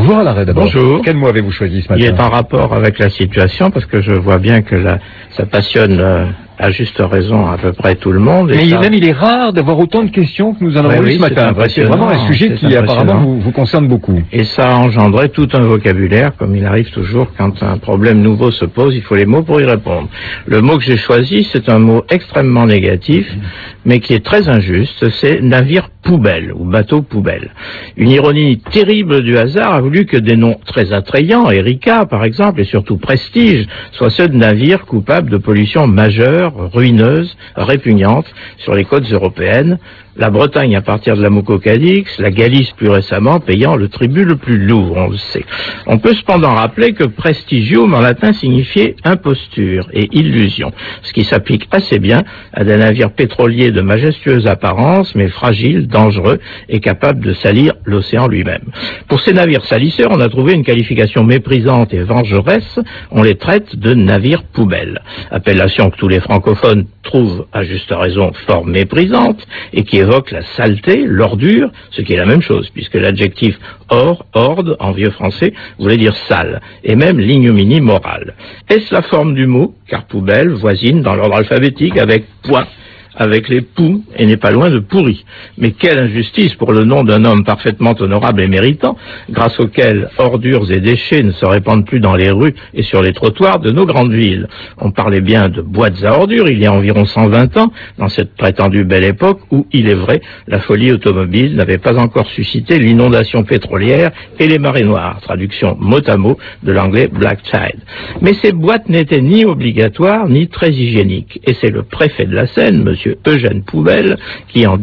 Bonjour à l'arrêt d'abord. Bonjour. Quel mot avez-vous choisi ce matin? Il est en rapport avec la situation parce que je vois bien que ça passionne à juste raison à peu près tout le monde. Mais même il est rare d'avoir autant de questions que nous en avons eu ce matin. C'est vraiment un sujet qui apparemment vous concerne beaucoup. Et ça a engendré tout un vocabulaire, comme il arrive toujours quand un problème nouveau se pose, il faut les mots pour y répondre. Le mot que j'ai choisi, c'est un mot extrêmement négatif, mais qui est très injuste, c'est navire poubelle ou bateau poubelle. Une ironie terrible du hasard a voulu que des noms très attrayants, Erika par exemple, et surtout Prestige, soient ceux de navires coupables de pollution majeure, ruineuse, répugnante sur les côtes européennes, la Bretagne à partir de la Mucocadix, la Galice plus récemment payant le tribut le plus lourd, on le sait. On peut cependant rappeler que prestigium en latin signifiait imposture et illusion, ce qui s'applique assez bien à des navires pétroliers de majestueuse apparence, mais fragiles, dangereux et capables de salir l'océan lui-même. Pour ces navires salisseurs, on a trouvé une qualification méprisante et vengeresse, on les traite de navires poubelles, appellation que tous les francophones trouvent à juste raison fort méprisante et qui évoque la saleté, l'ordure, ce qui est la même chose, puisque l'adjectif horde, en vieux français, voulait dire sale, et même l'ignominie morale. Est-ce la forme du mot, car poubelle voisine dans l'ordre alphabétique avec point, avec les poux, et n'est pas loin de pourri. Mais quelle injustice pour le nom d'un homme parfaitement honorable et méritant, grâce auquel ordures et déchets ne se répandent plus dans les rues et sur les trottoirs de nos grandes villes. On parlait bien de boîtes à ordures il y a environ 120 ans, dans cette prétendue belle époque où, il est vrai, la folie automobile n'avait pas encore suscité l'inondation pétrolière et les marées noires, traduction mot à mot de l'anglais black tide. Mais ces boîtes n'étaient ni obligatoires ni très hygiéniques, et c'est le préfet de la Seine, monsieur Eugène Poubelle, qui en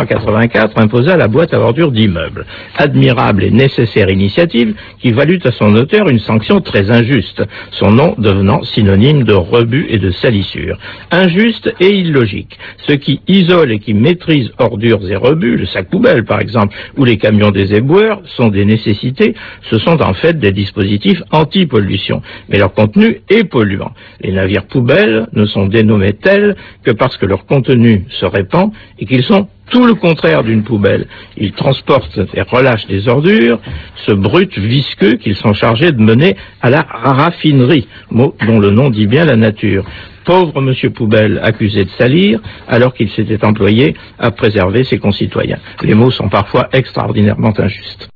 1884 imposa la boîte à ordures d'immeubles. Admirable et nécessaire initiative qui valut à son auteur une sanction très injuste, son nom devenant synonyme de rebut et de salissure. Injuste et illogique. Ceux qui isolent et qui maîtrisent ordures et rebuts, le sac poubelle par exemple, ou les camions des éboueurs, sont des nécessités, ce sont en fait des dispositifs anti-pollution, mais leur contenu est polluant. Les navires poubelles ne sont dénommés tels que parce que leur contenu se répand et qu'ils sont tout le contraire d'une poubelle. Ils transportent et relâchent des ordures, ce brut visqueux qu'ils sont chargés de mener à la raffinerie, mot dont le nom dit bien la nature. Pauvre monsieur Poubelle, accusé de salir, alors qu'il s'était employé à préserver ses concitoyens. Les mots sont parfois extraordinairement injustes.